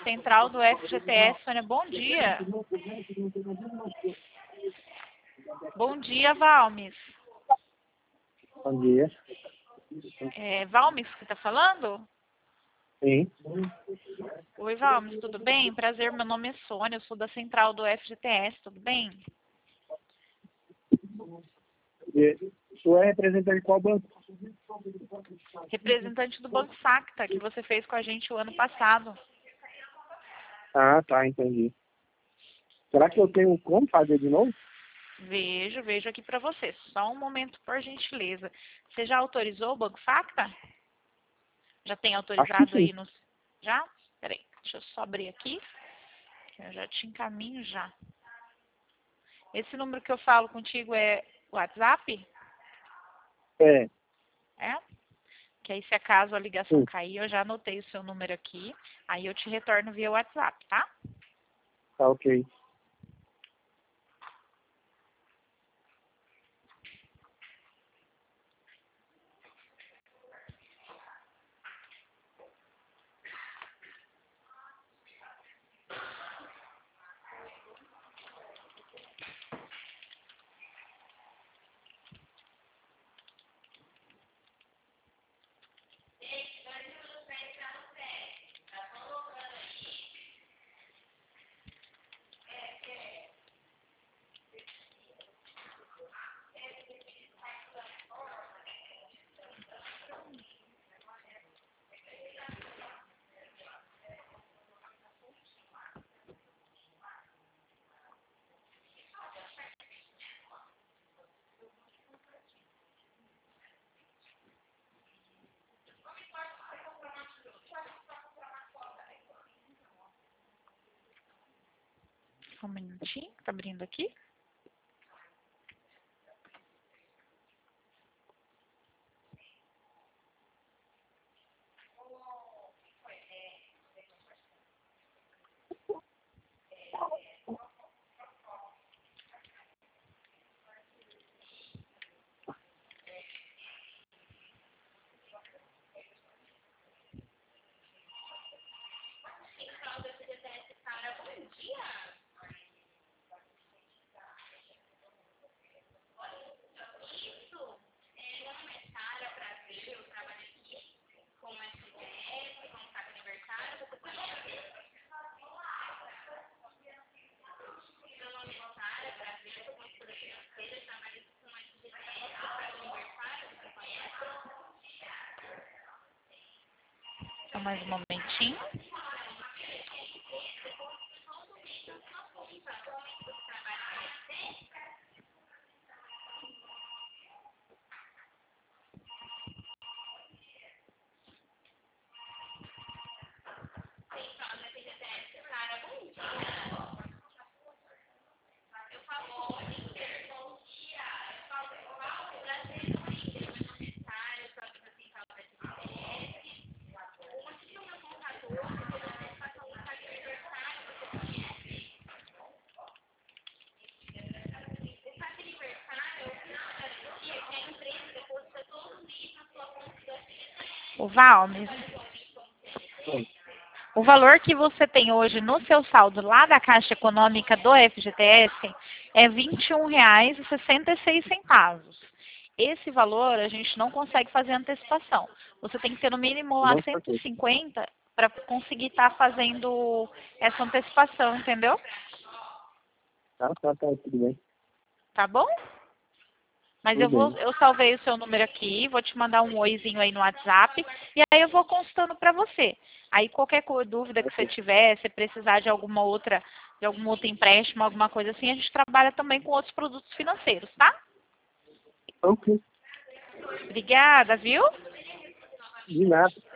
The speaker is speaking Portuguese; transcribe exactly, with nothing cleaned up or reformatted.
Central do F G T S, Sônia, bom dia. Bom dia, Valmes. Bom dia. É Valmes que está falando? Sim. Oi, Valmes, tudo bem? Prazer, meu nome é Sônia, eu sou da Central do F G T S, tudo bem? E, tu é representante de qual banco? Representante do Banco Facta, que você fez com a gente o ano passado. Ah, tá, entendi. Será que eu tenho como fazer de novo? Vejo, vejo aqui para você. Só um momento, por gentileza. Você já autorizou o Banco Facta? Já tem Acho que autorizado sim. aí nos... Já? Peraí, deixa eu só abrir aqui. Eu já te encaminho já. Esse número que eu falo contigo é WhatsApp? É, É? Que aí se acaso a ligação sim. cair, eu já anotei o seu número aqui. Aí eu te retorno via WhatsApp, tá? Tá ok. Só um minutinho, tá abrindo aqui. Só mais um momentinho. O Valmes, Sim. o valor que você tem hoje no seu saldo lá da Caixa Econômica do F G T S é vinte e um reais e sessenta e seis centavos. Esse valor a gente não consegue fazer antecipação. Você tem que ter no mínimo lá Não sei. cento e cinquenta para conseguir estar fazendo essa antecipação, entendeu? Tá, tá, tá, tudo bem. Tá bom? Mas eu Tudo vou, bem. eu salvei o seu número aqui, vou te mandar um oizinho aí no WhatsApp e aí eu vou constando para você. Aí qualquer co- dúvida que você Ok. tiver, se precisar de alguma outra, de algum outro empréstimo, alguma coisa assim, a gente trabalha também com outros produtos financeiros, tá? Ok. Obrigada, viu? De nada.